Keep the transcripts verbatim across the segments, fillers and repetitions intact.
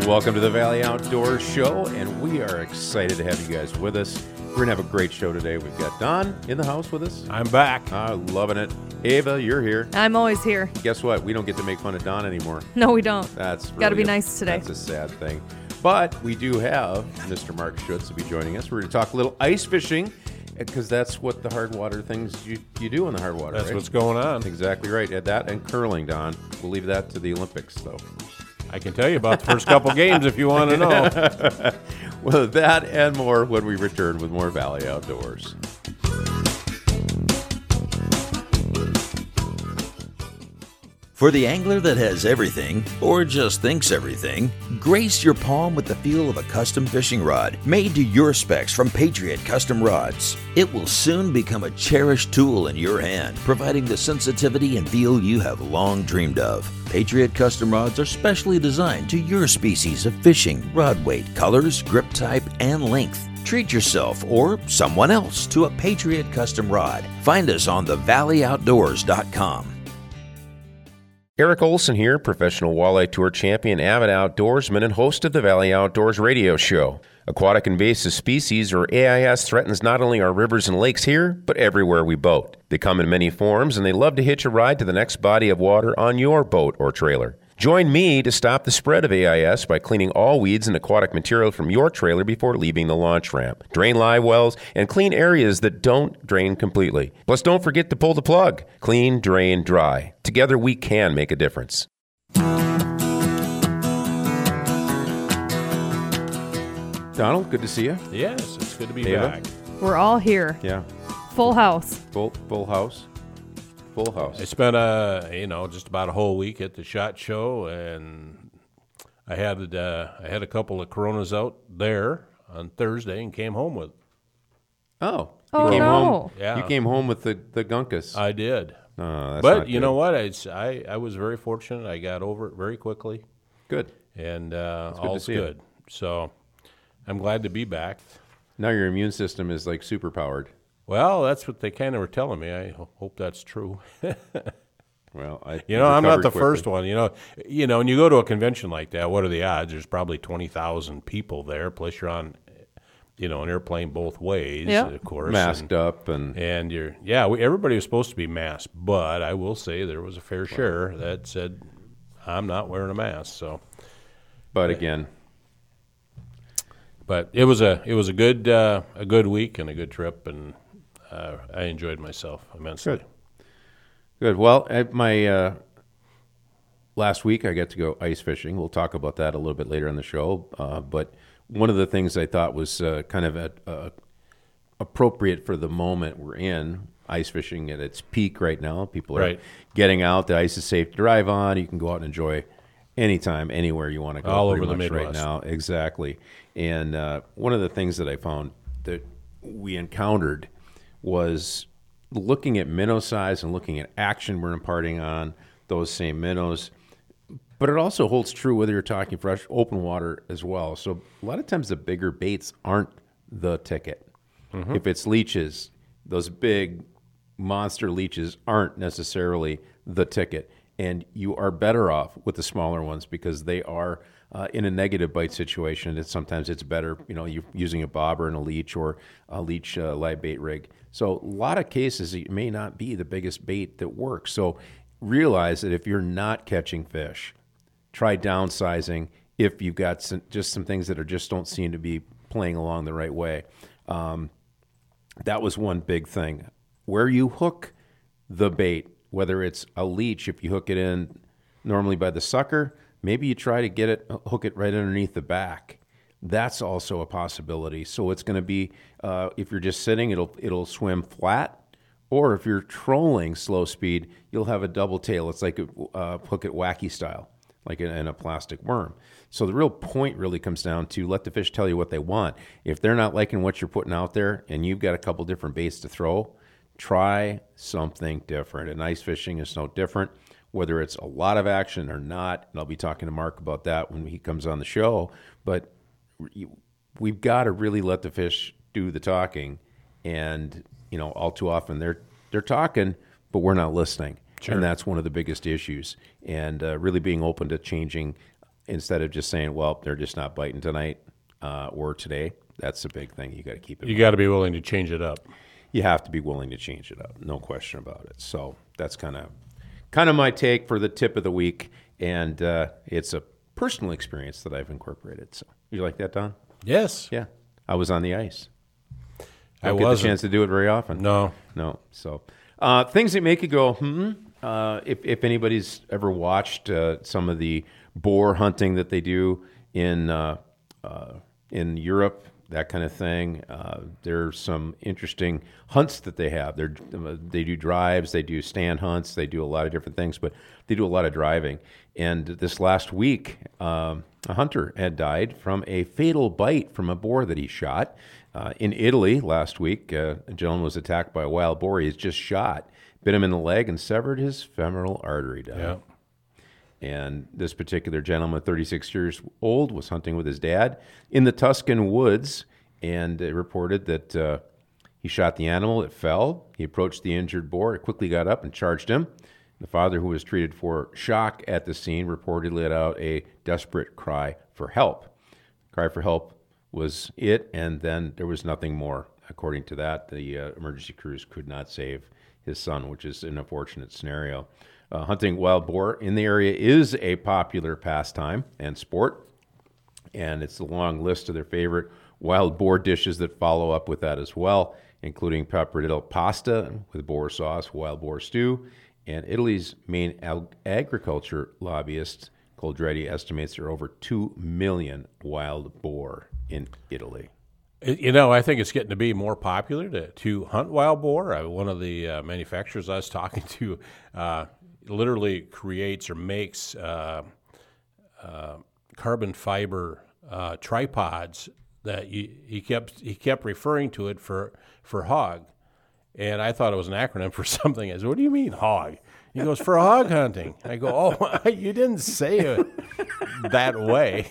Welcome to the Valley Outdoors Show, and we are excited to have you guys with us. We're going to have a great show today. We've got Don in the house with us. I'm back. Uh, loving it. Ava, you're here. I'm always here. Guess what? We don't get to make fun of Don anymore. No, we don't. That's really Got to be a, nice today. That's a sad thing. But we do have Mister Mark Schutz to be joining us. We're going to talk a little ice fishing, because that's what the hard water things you, you do in the hard water, That's right? what's going on. Exactly right. At that and curling, Don. We'll leave that to the Olympics, though. I can tell you about the first couple games if you want to know. Well, that and more when we return with more Valley Outdoors. For the angler that has everything, or just thinks everything, grace your palm with the feel of a custom fishing rod made to your specs from Patriot Custom Rods. It will soon become a cherished tool in your hand, providing the sensitivity and feel you have long dreamed of. Patriot Custom Rods are specially designed to your species of fishing, rod weight, colors, grip type, and length. Treat yourself or someone else to a Patriot Custom Rod. Find us on the valley outdoors dot com. Eric Olson here, professional walleye tour champion, avid outdoorsman, and host of the Valley Outdoors radio show. Aquatic invasive species, or A I S, threatens not only our rivers and lakes here, but everywhere we boat. They come in many forms, and they love to hitch a ride to the next body of water on your boat or trailer. Join me to stop the spread of A I S by cleaning all weeds and aquatic material from your trailer before leaving the launch ramp. Drain live wells and clean areas that don't drain completely. Plus, don't forget to pull the plug. Clean, drain, dry. Together, we can make a difference. Donald, good to see you. Yes, it's good to be Ava? back. We're all here. Yeah. Full house. Full, full house. Full house. I spent a you know just about a whole week at the SHOT Show, and I had uh, I had a couple of Coronas out there on Thursday and came home with. Oh. Oh, you came no. home. Yeah. You came home with the, the gunkus. I did, Oh, that's but not you good. know what? I, I I was very fortunate. I got over it very quickly, Good. and uh, good to all's see you. good. So I'm glad to be back. Now your immune system is like super powered. Well, that's what they kind of were telling me. I ho- hope that's true. Well, I You know, I'm not recovered the quickly. first one. You know, you know, when you go to a convention like that, what are the odds? There's probably twenty thousand people there. Plus, you're on, you know, an airplane both ways, Yeah. of course. Masked and, up and and you're, yeah, we, everybody was supposed to be masked, but I will say there was a fair share that said, "I'm not wearing a mask." So, but again, but it was a it was a good uh, a good week and a good trip, and uh, I enjoyed myself immensely. Good. Good. Well, at my uh, last week I got to go ice fishing. We'll talk about that a little bit later in the show. Uh, but one of the things I thought was uh, kind of a, uh, appropriate for the moment we're in, ice fishing at its peak right now. People are Right. getting out. The ice is safe to drive on. You can go out and enjoy anytime, anywhere you want to go. All pretty over the much right Midwest. now. Exactly. And uh, one of the things that I found that we encountered was looking at minnow size and looking at action we're imparting on those same minnows. But it also holds true whether you're talking fresh, open water as well. So a lot of times the bigger baits aren't the ticket. Mm-hmm. If it's leeches, those big monster leeches aren't necessarily the ticket. And you are better off with the smaller ones because they are uh, in a negative bite situation. It's sometimes it's better, you know, you're using a bobber and a leech or a leech uh, live bait rig. So a lot of cases it may not be the biggest bait that works. So realize that if you're not catching fish, try downsizing if you've got some, just some things that are just don't seem to be playing along the right way. Um, that was one big thing. Where you hook the bait, whether it's a leech, if you hook it in normally by the sucker, maybe you try to get it, hook it right underneath the back. That's also a possibility. So it's going to be, uh, if you're just sitting, it'll it'll swim flat. Or if you're trolling slow speed, you'll have a double tail. It's like a uh, hook it wacky style, like in, in a plastic worm. So the real point really comes down to let the fish tell you what they want. If they're not liking what you're putting out there and you've got a couple different baits to throw, try something different. And ice fishing is no different, whether it's a lot of action or not. And I'll be talking to Mark about that when he comes on the show. But we've got to really let the fish do the talking. And, you know, all too often they're they're talking, but we're not listening. Sure. And that's one of the biggest issues. And uh, really being open to changing instead of just saying, well, they're just not biting tonight uh, or today. That's the big thing you got to keep in You mind. got to be willing to change it up. You have to be willing to change it up, no question about it. So that's kind of kind of my take for the tip of the week, and uh, it's a personal experience that I've incorporated. So you like that, Don? Yes. Yeah, I was on the ice. I Don't get wasn't. the chance to do it very often. No. No. So uh, things that make you go, hmm. Uh, if if anybody's ever watched uh, some of the boar hunting that they do in uh, uh, in Europe, that kind of thing, uh, there's some interesting hunts that they have. They they do drives, they do stand hunts, they do a lot of different things, but they do a lot of driving. And this last week, um, a hunter had died from a fatal bite from a boar that he shot. Uh, in Italy last week, uh, a gentleman was attacked by a wild boar. He was just shot, bit him in the leg, and severed his femoral artery down. Yeah. And this particular gentleman, thirty-six years old, was hunting with his dad in the Tuscan woods, and it reported that uh, he shot the animal. It fell. He approached the injured boar. It quickly got up and charged him. The father, who was treated for shock at the scene, reportedly let out a desperate cry for help. Cry for help was it, and then there was nothing more. According to that, the uh, emergency crews could not save his son, which is an unfortunate scenario. Uh, hunting wild boar in the area is a popular pastime and sport, and it's a long list of their favorite wild boar dishes that follow up with that as well, including pappardelle pasta with boar sauce, wild boar stew, and Italy's main ag- agriculture lobbyist, Coldretti, estimates there are over two million wild boar in Italy. It- You know, I think it's getting to be more popular to, to hunt wild boar. Uh, one of the uh, manufacturers I was talking to uh, literally creates or makes uh, uh, carbon fiber uh, tripods that you, he kept he kept referring to it for for hog, and I thought it was an acronym for something. I said, "What do you mean hog?" He goes, "For hog hunting." I go, "Oh, you didn't say it that way."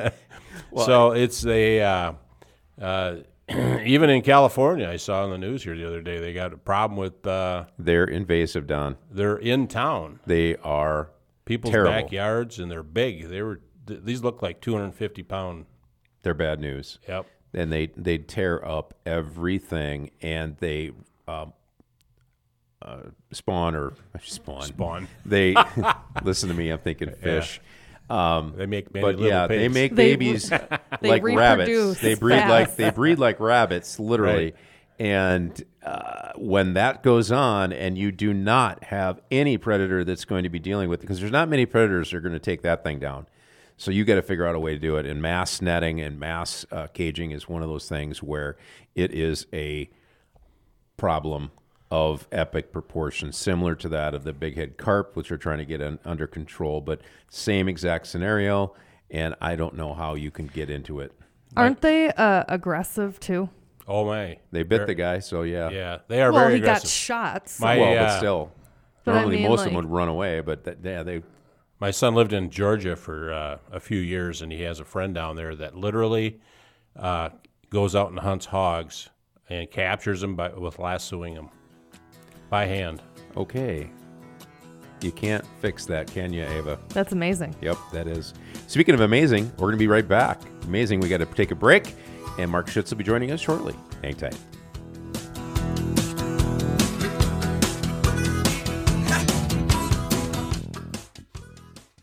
So it's a. Uh, Uh, even in California, I saw on the news here the other day, they got a problem with, uh, They're invasive, Don. they're in town, They are people's terrible. backyards, and they're big. They were, th- these look like two hundred fifty pound. They're bad news. Yep. And they they tear up everything, and they um, uh, spawn or spawn Spawn. They listen to me. I'm thinking fish. Um, They make many but little yeah, they pigs. make They- babies they like rabbits. reproduce They breed fast. like they breed like rabbits, literally. Right. And uh, when that goes on, and you do not have any predator that's going to be dealing with it, because there's not many predators that are going to take that thing down. So you got to figure out a way to do it. And mass netting and mass uh, caging is one of those things where it is a problem of epic proportions, similar to that of the big head carp, which are trying to get un- under control, but same exact scenario. And I don't know how you can get into it. Aren't they uh, aggressive too? Oh my! They bit They're- the guy, so yeah. Yeah, they are Well, very he got aggressive. shot. So. My- Well, uh, but still, But I normally mean, most of them like- would run away, but that, yeah, they. My son lived in Georgia for uh, a few years, and he has a friend down there that literally uh, goes out and hunts hogs and captures them by, with lassoing them by hand. Okay, you can't fix that, can you, Ava? That's amazing. Yep, that is. Speaking of amazing, we're going to be right back. Amazing, we got to take a break, and Mark Schutz will be joining us shortly. Hang tight.